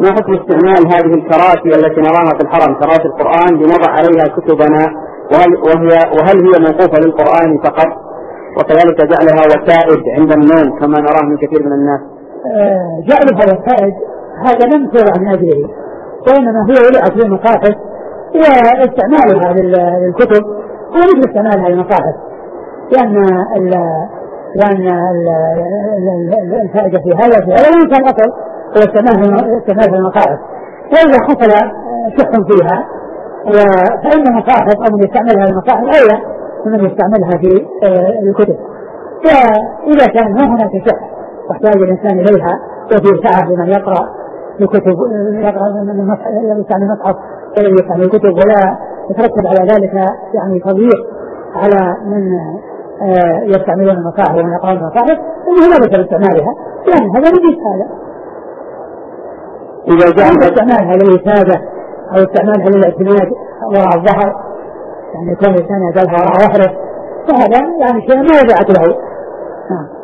ما حكم استعمال هذه الكراسي التي نراها في الحرم كراسي القرآن لنضع عليها كتبنا، وهل هي موقوفة للقرآن فقط، وكذلك جعلها وسائد عند النوم كما نراه من كثير من الناس؟ جعلها وسائد هذا لم يكن عن أجله، وإنما هي وضعت للمصاحف، واستعمالها للكتب هو مثل استعمالها للمصاحف، لأن الفائدة في هذا وإن كان الأصل هو استعمالها للمصاحف. وإذا حصل شح فيها فإن المصاحف أو من يستعملها للمصاحف أولى من يستعملها في الكتب. وإذا كان ما هناك شح واحتاج الإنسان إليها وفي سعة لمن يقرأ الكتب يستعمل المصحف يستعمل الكتب ولا يترتب على ذلك يعني تضييق على من يستعملون المصاحف ومن يقرأون المصاحف، إنه لا بد من استعمالها، يعني هذا ليس هذا. إذا جاء استعمالها للإفادة أو استعمالها للاعتماد وراء الظهر، يعني كل إنسان يجعلها وراء ظهره، فهذا يعني شيء ما وضعت له.